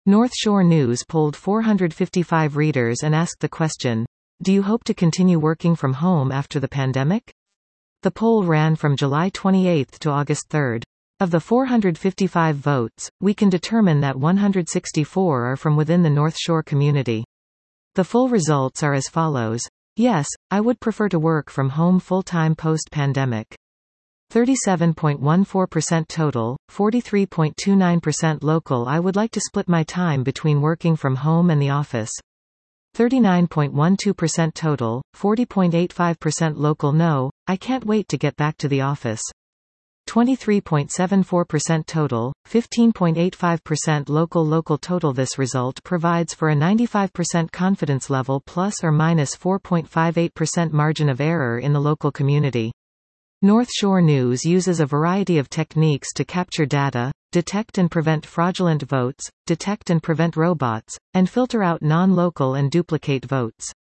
North Shore News polled 455 readers and asked the question, "Do you hope to continue working from home after the pandemic?" The poll ran from July 28 to August 3. Of the 455 votes, we can determine that 164 are from within the North Shore community. The full results are as follows. Yes, I would prefer to work from home full-time post-pandemic. 37.14% total, 43.29% local. I would like to split my time between working from home and the office. 39.12% total, 40.85% local. No, I can't wait to get back to the office. 23.74% total, 15.85% local. Local total. This result provides for a 95% confidence level plus or minus 4.58% margin of error in the local community. North Shore News uses a variety of techniques to capture data, detect and prevent fraudulent votes, detect and prevent robots, and filter out non-local and duplicate votes.